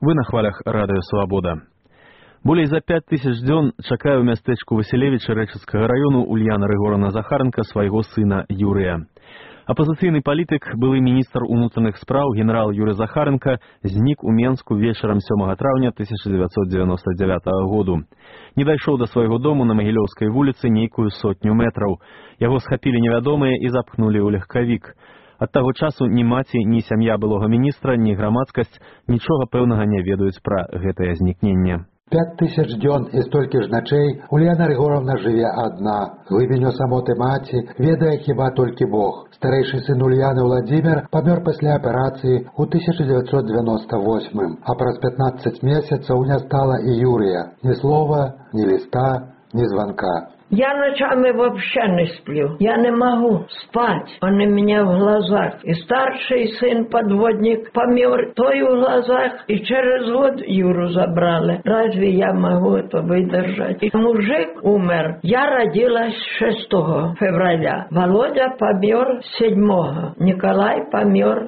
Вы на хвалях радыё Свабода. Болей за 5000 дзён чакае ў мястэчку Васілевіча Рэчыцкага раёну Ульяна Рыгоровна Захаранка свайго сына Юрыя. Апазіцыйны палітык, былы міністр унутраных спраў генерал Юрый Захаранка знік у Менску вечарам 7 траўня 1999 году. Не дайшоў да свайго дому на Магілёўскай вуліцы нейкую 100 метраў. Яго схапілі невядомыя і запхнулі ў легкавік. Ад таго часу ні маці, ні сям'я былога міністра, ні грамадскасць нічога пэўнага не ведаюць пра гэтае знікненне. 5000 дзён і столькі ж начэй Ульяна Рыгоровна жыве адна. Глыбіню самоты маці ведае хіба толькі Бог. Старэйшы сын Ульяны Владзімір памёр пасля аперацыі ў 1998, а праз 15 месяцаў не стала і Юрыя. Ні слова, ні ліста, ні звонка. Я ночами вообще не сплю. Я не могу спать. Он у меня в глазах. И старший сын, подводник, помер той в глазах, и через год Юру забрали. Разве я могу это выдержать? И мужик умер. Я родилась 6 февраля. Володя помер 7. Николай помер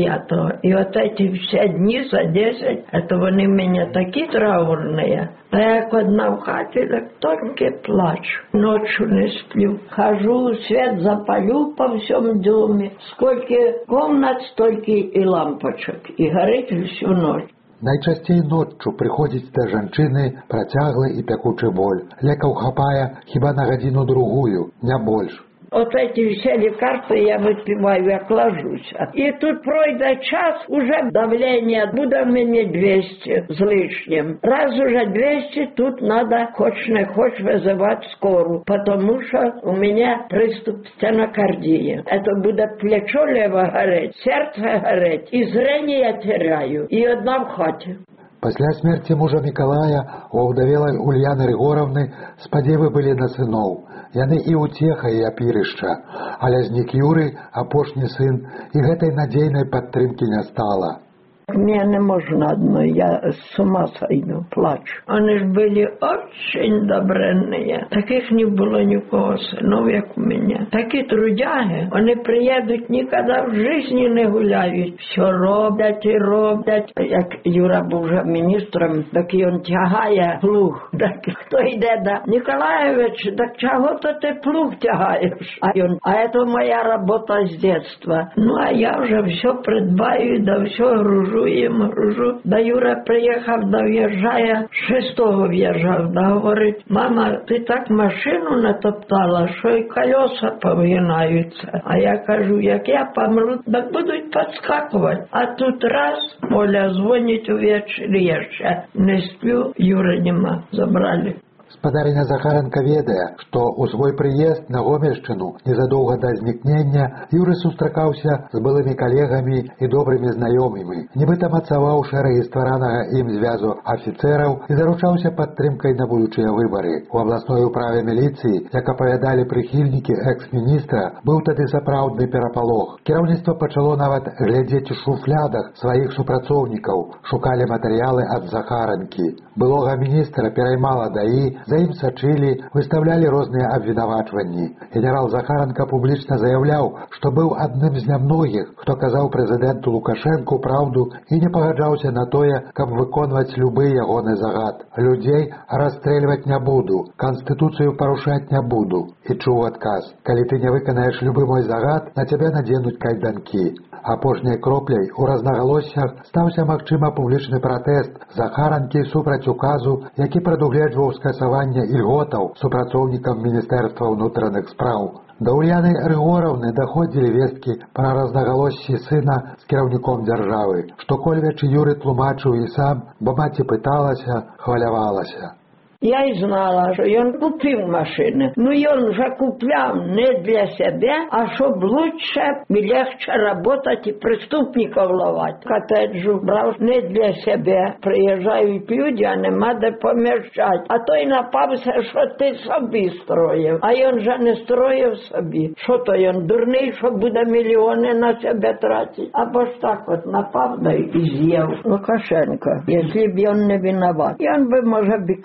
9. И вот эти все дни за 10, это они у меня такие траурные. А я одна в хате, так только плачу. Ночью не сплю. Хожу, свет запалю по всем доме. Сколько комнат, столько и лампочек. И горит всю ночь. Найчасцей ноччу прыходзіць да жанчыны працяглы і пякучы боль. Лекаў хапае хіба на гадзіну-другую, не больш. Вот эти все лекарства я выпиваю, я ложусь. И тут пройдет час, уже давление будет у меня 200 с лишним. Раз уже 200, тут надо, хочешь не хочешь, вызывать скорую, потому что у меня приступ стенокардии. Это будет плечо лево гореть, сердце гореть, и зрение я теряю, и одна в хате. Пасля смерти мужа Миколая у ўдавелай Ульяны Рыгоровны спадзевы былі на сыноў. Яны і ўцеха, і апірышча. Але знік Юры, апошні сын, і гэтай надзейнай падтрымкі не стала. Мне не можно одной, я с ума сойду, плачу. Они же были очень добренные. Таких не было никого сынов, как у меня. Такие трудяги, они приедут, никогда в жизни не гуляют. Все роблять и роблять. Як Юра був вже міністром, так і він тягає плуг. Так хто йде, да? Николаевич, так чого то ти плуг тягаєш? А це моя робота з дитинства. Ну, а я вже все придбаю, да все гружу. Гружу. Да Юра приїхав, да в'їжджає, 6-го в'їжджав, да говорить, мама, ти так машину натоптала, що й колеса повгинаються. А я кажу, як я помру, так будуть підскакувати. А тут раз, Оля дзвонить увечері, я ще не сплю, Юри нема, забрали. Спадарыня Захаранка ведае, што ў свой прыезд на Гомельшчыну незадоўга да знікнення Юры сустракаўся з былымі калегамі і добрымі знаёмымі, нібыта мацаваў шэрагі стваранага ім звязу афіцэраў і заручаўся падтрымкай на будучыя выбары. У абласной управе міліцыі, як апавядалі прыхільнікі экс-міністра, быў тады сапраўдны перапалох. Кіраўніцтва пачало нават глядзець у шуфлядах сваіх супрацоўнікаў, шукалі матэрыялы ад Захаранкі. Былога міністра пераймала даі, за ім сачылі, выстаўлялі розныя абвінавачванні. Генерал Захаранка публічна заяўляў, што быў адным з нямногіх, хто казаў прэзідэнту Лукашэнку праўду і не пагаджаўся на тое, каб выконваць любы ягоны загад. Людзей расстрэльваць не буду, канстытуцыю парушаць не буду. І чуў адказ: калі ты не выканаеш любы мой загад, на цябе надзенуць кайданкі. Апошняй кропляй у рознагалоссях стаўся магчыма публічны пратэст Захаранкі супраць указу, які прадугледжваў скасаванне ільготаў супрацоўнікам Міністэрства ўнутраных спраў. Да Ульяны Рыгоровны даходзілі весткі пра рознагалоссі сына з кіраўніком дзяржавы, што кольвячы Юры тлумачыў і сам, бо маці пыталася, хвалявалася. Я и знала, что он купил машины. Но он же куплял не для себя, а чтобы лучше и легче работать и преступников ловать. Коттеджу брал не для себя. Приезжают люди, а нема де помешать. А то и напався, что ты собі строил. А он же не строил собі. Что то он дурний, что буде миллионы на себя тратить. А бо ж так вот напав, да и съел Лукашенко. Если бы он не виноват. И он бы, может, бы коли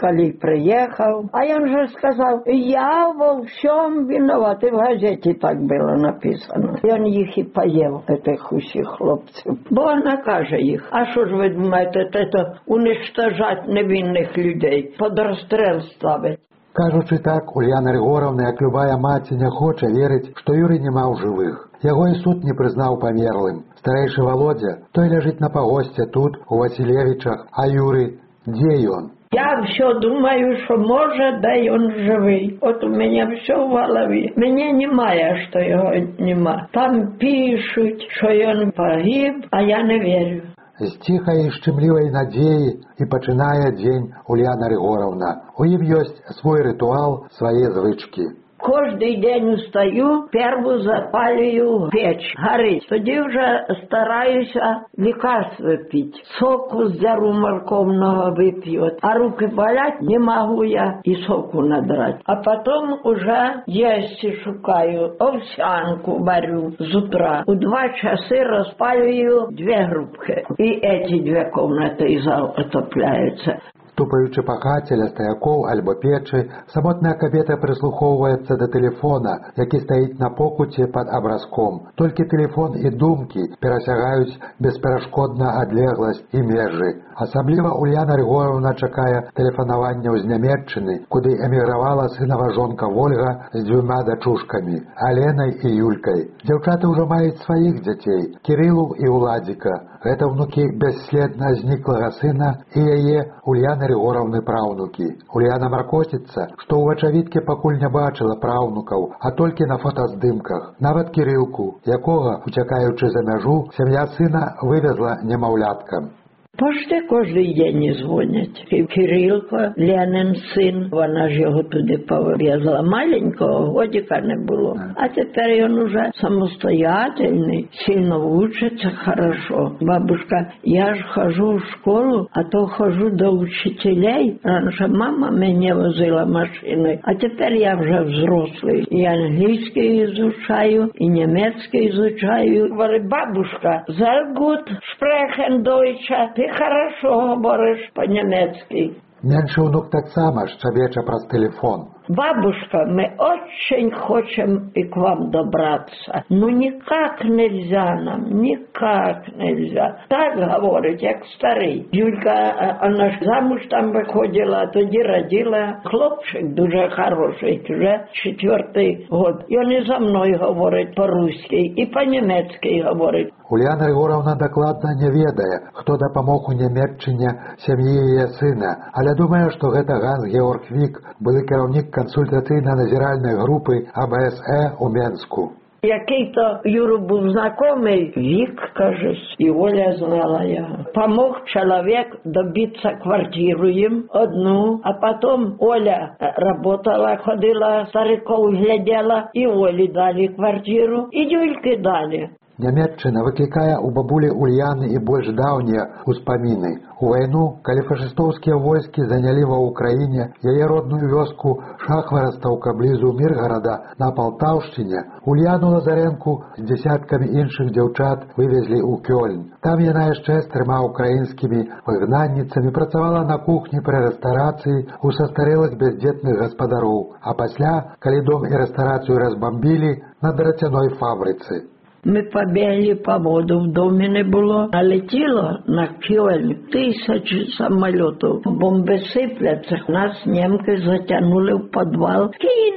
приехал. А он же сказал, я во всем виноват. И в газете так было написано. И он их и поел, этих усіх хлопців. Бо накаже їх. А що ж ви думаєте, це уничтожать невинних людей, під розстріл ставить? Кажучи так, Ульяна Ригоровна, як любая маці, не хоче вірити, што Юрый нема ў жывых. Яго і суд не прызнаў памерлым. Старэйшы Володя, той ляжыць на пагосце тут, у Васілевічах, а Юрый, дзе ён? Я все думаю, что может, да и он живый. Вот у меня все в голове. Меня немає, что его нема. Там пишут, что он погиб, а я не верю. З ціхай і шчымлівай надзеі і пачынае дзень Ульяна Ригоровна. У ім ёсць свой рытуал, свае звычкі. Кожний день устаю, перву запалюю печь, горить. Тоді вже стараюся лікарства пити. Соку з яру морковного вип'ю. А руки болять, не могу я і соку надрать. А потом уже їсти шукаю, овсянку варю з утра. У 2 часи розпалюю 2 грубки. І эти 2 комнаты і зал отопляються. Ступаючы па хаце ля стаякоў альбо печы, самотная кабета прыслухоўваецца да тэлефона, які стаіць на покуце пад абразком. Толькі тэлефон і думкі перасягаюць бесперашкодна адлегласць і межы. Асабліва Ульяна Ригоровна чакае тэлефанаванняў з Нямецчыны, куды эмігравала сынава жонка Вольга з 2 дачушкамі, Аленай і Юлькай. Дзяўчаты ўжо маюць сваіх дзяцей, Кірылу і Уладзіка. Гэта внукі бесследна зніклага сына і яе Ульяны Ригоровны праўнукі. Ульяна маркоціцца, што ў вачавіткі пакуль не бачыла праўнукаў, а толькі на фотаздымках. Нават Кірылку, якога, уцякаючы за мяжу, сям'я сына вывезла немаўляткам. Пошти кожний день дзвонять. Кирилко, Ленин син, вона ж його туди пов'язала. Маленького, годика не було. А тепер він уже самостоятельний, сильно учиться хорошо. Бабушка, я ж хожу в школу, а то хожу до учителей. Раніше мама мене возила машиною, а тепер я вже взрослий. І англійський изучаю, і німецький изучаю. Говорить, бабушка, sehr gut sprechen Deutsche, ти хорошо говориш по-німецьки. Меншы внук таксама шчабеча праз тэлефон. Бабушка, мы очень хотим и к вам добраться. Но никак нельзя нам, никак нельзя. Так говорить, як старий. Юлька, она ж замуж там виходила, тоді родила. Хлопчик дуже хороший, вже 4-й год. І він і за мною говорить по-руськи, і по-німецьки говорить. Ульяна Ригоровна дакладна не ведае, хто дапамог у Нямецчыне сям'і яе сына, але думае, што гэта Ганс-Георг Вік, былы кіраўнік консультаційна-назіральнай групы АБСЕ у Менску. Який-то Юру був знакомий, Вік, кажуть, і Оля знала його. Помог чоловік добитися квартиру їм одну, а потім Оля работала, ходила, стариков глядела, і Олі дали квартиру, і Юльки дали. Нямецчына выклікае ў бабулі Ульяны і больш даўнія ўспаміны. У вайну, калі фашыстоўскія войскі занялі ва ўкраіне яе родную вёску Шахварастаўка блізу Міргарада на Палтаўшчыне, Ульяну Лазаренку з дзясяткамі іншых дзяўчат вывезлі ў Кёльн. Там яна яшчэ з 3 украінскімі выгнанніцамі працавала на кухні пры рэстарацыі у састарэлых бяздзетных гаспадароў, а пасля, калі дом і рэстарацыю разбамбілі, на драцяной фабрыцы. Ми побігли по воду, в домі не було. Налетіло на Кьольн 1000 самолітів. Бомби сипляться. Нас німки затягнули в підвал.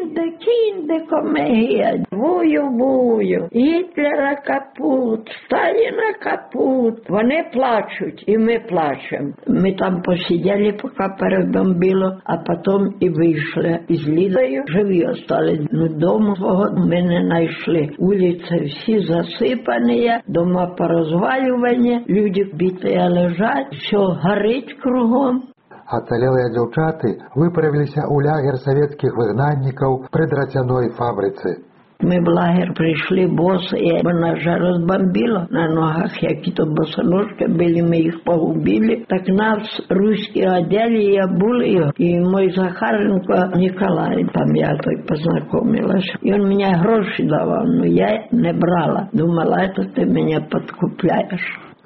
Кінде, комегія. Вую. Гітлера капут, Сталіна капут. Вони плачуть, і ми плачемо. Ми там посиділи, поки перебомбило, а потім і вийшли. І з Лідою живі остались. Ну, дому свого ми не знайшли. Вулиці всі засыпанные, дома поразваливания, люди битые лежать, все горит кругом. Ацалелыя дзяўчаты выправіліся ў лагер савецкіх выгнаннікаў пры драцяной фабрыцы. Мы в лагерь пришли босые, нас же разбомбило на ногах, какие-то босоножки были, мы их погубили. Так нас русские одели и обули ее. И мой Захаренко Николай, там я той познакомилась. И он мне гроши давал, но я не брала. Думала, это ты меня подкупляешь.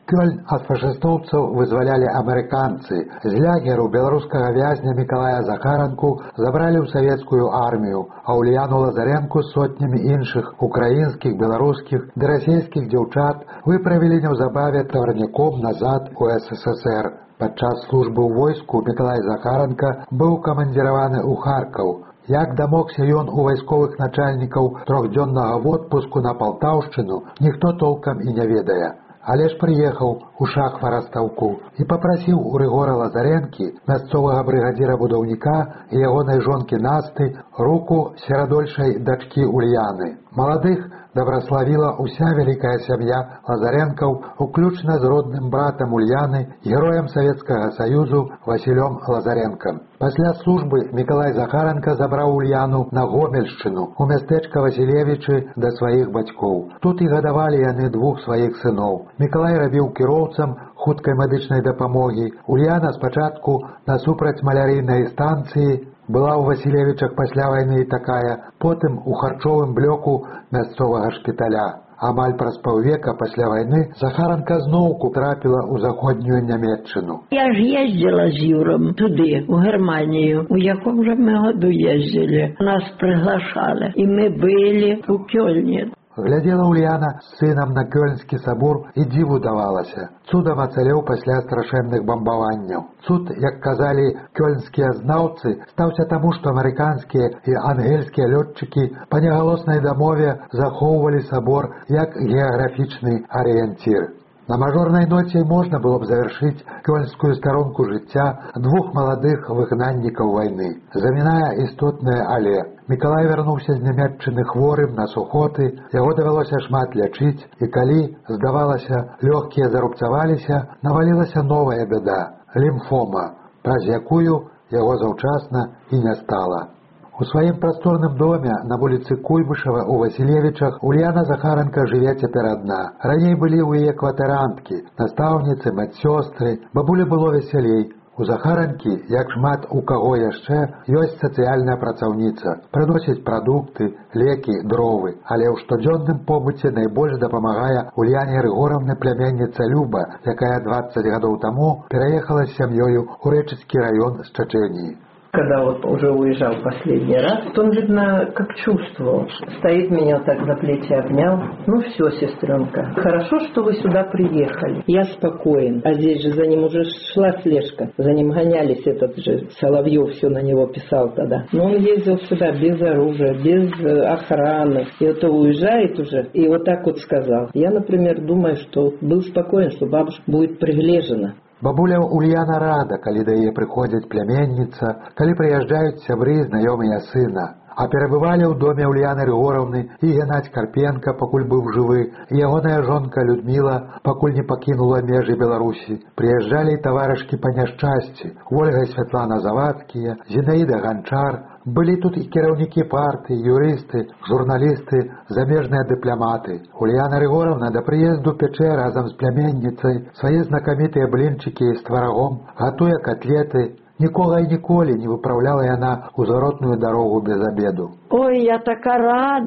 Кёльн ад фашыстоўцаў вызвалялі амерыканцы. З лягеру беларускага вязня Мікалая Захаранку забралі ў савецкую армію, а Ульяну Лазаренку з сотнямі іншых украінскіх, беларускіх ды расійскіх дзяўчат выправілі неўзабаве таварняком назад у СССР. Падчас службы ў войску Мікалай Захаранка быў камандзіраваны ў Харкаў. Як дамогся ён у вайсковых начальнікаў трохдзённага водпуску на Палтаўшчыну, ніхто толкам і не ведае. Але ж прыехаў у Шахварастаўку і папрасіў у Рыгора Лазаренкі, мясцовага брыгадзіра будаўніка і ягонай жонкі Насты, руку серадольшай дачкі Ульяны. Маладых добраславіла ўся вялікая сям'я Лазаренкаў, уключна з родным братам Ульяны, героем Савецкага Саюзу Васілём Лазаренкам. Пасля службы Мікалай Захаранка забраў Ульяну на Гомельшчыну, у мястэчка Васілевічы да сваіх бацькоў. Тут і гадавалі яны двух сваіх сыноў. Мікалай рабіў кіроўцам хуткай медычнай дапамогі. Ульяна спачатку насупраць малярыйнай станцыі, была ў Васілевічах пасля вайны і такая, потым у харчовым блоку мясцовага шпіталя. Амаль праз паўвека пасля вайны Захаранка зноўку трапіла ў заходнюю Нямецчыну. Я ж ездила з Юром туди, у Германію. У якому же ми году ездили. Нас приглашали. І ми были у Кёльні. Глядзела Ульяна з сынам на Кёльнскі сабор і дзіву давалася. Цудам ацалеў пасля страшэнных бамбаванняў. Цуд, як казалі кёльнскія знаўцы, стаўся таму, што амерыканскія і ангельскія лётчыкі па нягалоснай дамове захоўвалі сабор як геаграфічны арыенцір. На мажорнай ноце можна было б завяршыць кёльнскую старонку жыцця двух маладых выгнаннікаў вайны. Замінае істотнае але. Мікалай вярнуўся з Нямецчыны хворым на сухоты, яго давялося шмат лячыць, і калі, здавалася, лёгкія зарубцаваліся, навалілася новая бяда – лімфома, праз якую яго заўчасна і не стала. У сваім прасторным доме на вуліцы Куйбышева у Васілевічах Ульяна Захаранка жыве цяпер адна. Раней былі ў яе кватэранткі, настаўніцы, медсёстры, бабулі было весялей. У Захаранкі, як шмат у каго яшчэ, ёсць сацыяльная працаўніца, прыносіць прадукты, лекі, дровы, але ў штодзённым побыце найбольш дапамагае Ульяне Рыгоравне пляменніца Люба, якая 20 гадоў таму пераехала з сям'ёю ў Рэчыцкі раён з Чачэніі. Когда вот уже уезжал последний раз, то он, видно, как чувствовал. Стоит, меня так за плечи обнял. Ну все, сестренка, хорошо, что вы сюда приехали. Я спокоен. А здесь же за ним уже шла слежка. За ним гонялись, этот же Соловьев все на него писал тогда. Но он ездил сюда без оружия, без охраны. И вот уезжает уже, и вот так вот сказал. Я, например, думаю, что был спокоен, что бабушка будет приглежена. Бабуля Ульяна рада, калі да яе прыходзіць пляменніца, калі прыязджаюць сябры і знаёмыя сына. А перабывалі ў доме Ульяны Рыгоравны і Геннадзь Карпенка, пакуль быў жывы, і ягоная жонка Людміла, пакуль не пакінула межы Беларусі. Прыязджалі і таварышкі па няшчасці, Ольга і Святлана Завадскія, Зінаіда Ганчар. Былі тут і кіраўнікі партыі, юрысты, журналісты, замежныя дыпламаты. Ульяна Рыгоравна да прыезду пячэ разам з пляменніцай свае знакамітыя блінчыкі з тварагом, гатуе котлеты. Нікога і ніколі не выпраўляла яна ў зваротную дарогу без обеду. Ой, я така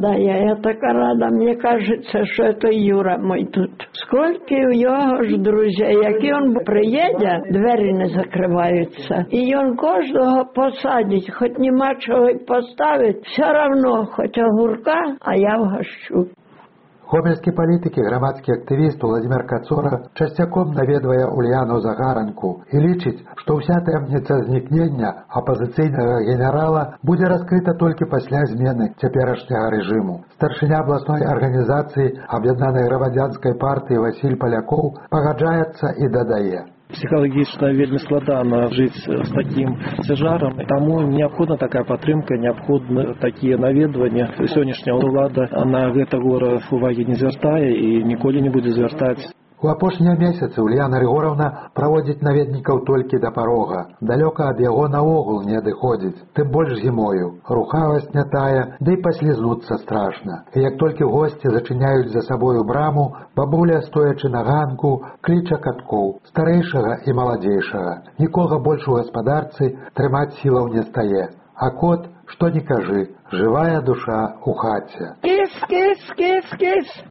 рада, мне кажется, что это Юра мой тут. Сколько у його ж друзей, які он приїде, двері не закриваються. І он кожного посадить, хоч нема чого й поставить, все равно, хоч огурка, а я вгощу. Гомельскі палітык і грамадскі актывіст Уладзімір Кацора часцяком наведвае Ульяну Захаранку і лічыць, што ўся таямніца знікнення апазіцыйнага генерала будзе раскрыта толькі пасля змены цяперашняга рэжыму. Старшыня абласной арганізацыі Аб'яднанай грамадзянскай партыі Васіль Палякоў пагаджаецца і дадае. Психологічна вельмі складана жыць з такім цяжарам, таму неабходна такая падтрымка, неабходна такія наведванні. Сённяшняя ўлада на гэта гора увагі не звяртае і ніколі не будзе звяртаць. У апошнія месяцы Ульяна Рыгоравна праводзіць наведнікаў толькі да парога. Далёка ад яго наогул не адыходзіць, тым больш зімою. Рухавасць не тая, ды і паслізнуцца страшна. І як толькі госці зачыняюць за сабою браму, бабуля, стоячы на ганку, кліча каткоў, старэйшага і маладзейшага. Нікога больш у гаспадарцы трымаць сілаў не стае. А кот, што ні кажы, жывая душа ў хаце. Кіс, кіс, кіс, кіс.